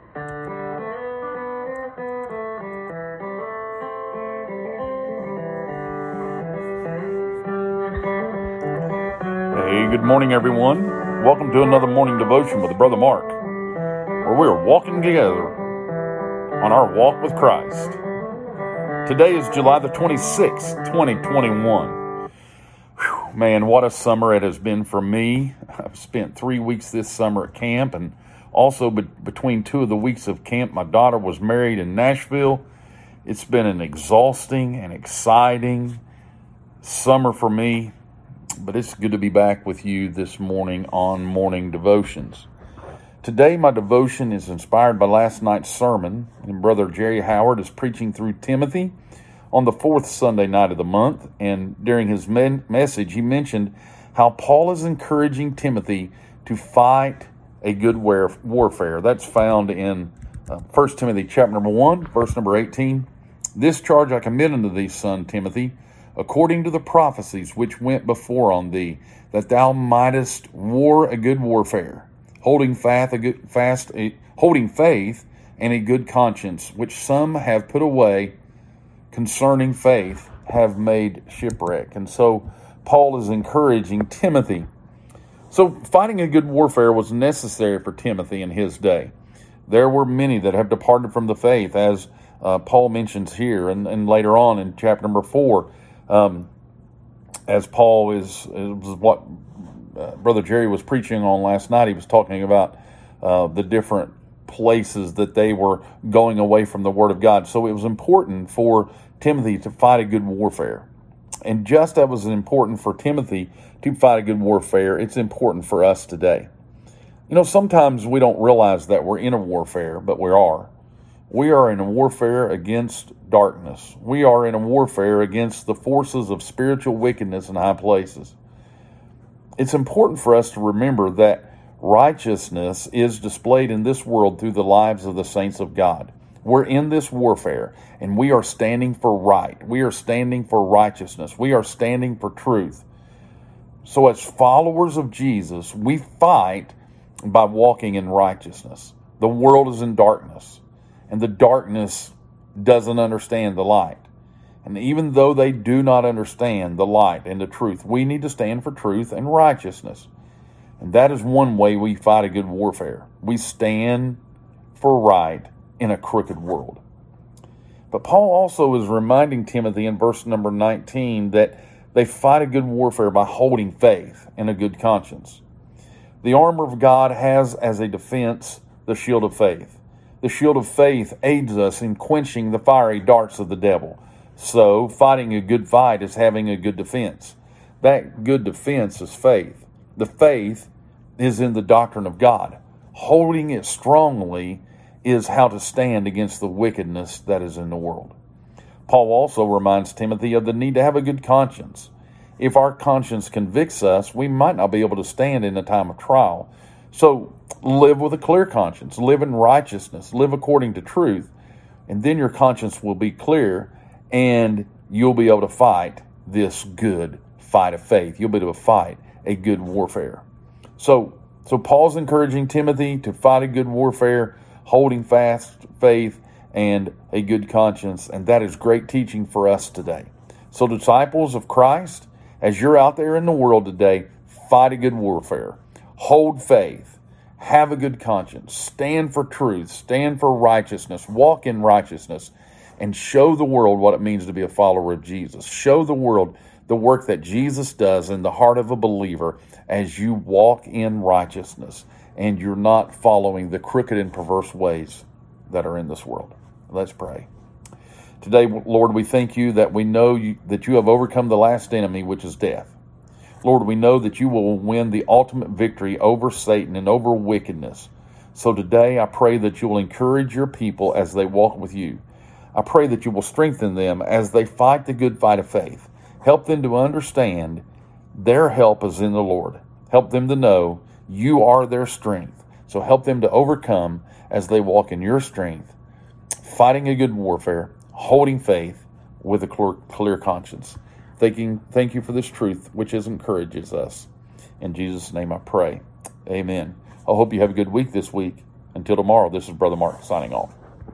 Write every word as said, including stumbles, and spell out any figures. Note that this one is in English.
Hey, good morning, everyone. Welcome to another morning devotion with Brother Mark, where we are walking together on our walk with Christ. Today is July the twenty-sixth, twenty twenty-one. Whew, man, what a summer it has been for me. I've spent three weeks this summer at camp, and also be- between two of the weeks of camp, my daughter was married in Nashville. It's been an exhausting and exciting summer for me. But it's good to be back with you this morning on Morning Devotions. Today, my devotion is inspired by last night's sermon, and Brother Jerry Howard is preaching through Timothy on the fourth Sunday night of the month. And during his men- message, he mentioned how Paul is encouraging Timothy to fight a good war- warfare. That's found in uh, First Timothy chapter number one, verse number eighteen. This charge I commit unto thee, son Timothy, according to the prophecies which went before on thee, that thou mightest war a good warfare, holding fast a good fast a, holding faith and a good conscience, which some have put away concerning faith, have made shipwreck. And so Paul is encouraging Timothy. So fighting a good warfare was necessary for Timothy in his day. There were many that have departed from the faith, as uh, Paul mentions here, and, and later on in chapter number four. Um, as Paul is, is what uh, Brother Jerry was preaching on last night. He was talking about uh, the different places that they were going away from the Word of God. So it was important for Timothy to fight a good warfare. And just as it was important for Timothy to fight a good warfare, it's important for us today. You know, sometimes we don't realize that we're in a warfare, but we are. We are in a warfare against darkness. We are in a warfare against the forces of spiritual wickedness in high places. It's important for us to remember that righteousness is displayed in this world through the lives of the saints of God. We're in this warfare, and we are standing for right. We are standing for righteousness. We are standing for truth. So as followers of Jesus, we fight by walking in righteousness. The world is in darkness, and the darkness doesn't understand the light. And even though they do not understand the light and the truth, we need to stand for truth and righteousness. And that is one way we fight a good warfare. We stand for right in a crooked world. But Paul also is reminding Timothy in verse number nineteen that they fight a good warfare by holding faith and a good conscience. The armor of God has as a defense the shield of faith. The shield of faith aids us in quenching the fiery darts of the devil. So, fighting a good fight is having a good defense. That good defense is faith. The faith is in the doctrine of God. Holding it strongly is how to stand against the wickedness that is in the world. Paul also reminds Timothy of the need to have a good conscience. If our conscience convicts us, we might not be able to stand in a time of trial. So, live with a clear conscience, live in righteousness, live according to truth, and then your conscience will be clear, and you'll be able to fight this good fight of faith. You'll be able to fight a good warfare. So, so Paul's encouraging Timothy to fight a good warfare, holding fast faith and a good conscience, and that is great teaching for us today. So, disciples of Christ, as you're out there in the world today, fight a good warfare. Hold faith, have a good conscience, stand for truth, stand for righteousness, walk in righteousness, and show the world what it means to be a follower of Jesus. Show the world the work that Jesus does in the heart of a believer as you walk in righteousness and you're not following the crooked and perverse ways that are in this world. Let's pray. Today, Lord, we thank you that we know you, that you have overcome the last enemy, which is death. Lord, we know that you will win the ultimate victory over Satan and over wickedness. So today I pray that you will encourage your people as they walk with you. I pray that you will strengthen them as they fight the good fight of faith. Help them to understand their help is in the Lord. Help them to know you are their strength. So help them to overcome as they walk in your strength, fighting a good warfare, holding faith with a clear, clear conscience. Thanking, thank you for this truth, which is encourages us. In Jesus' name I pray. Amen. I hope you have a good week this week. And Until tomorrow, this is Brother Mark signing off.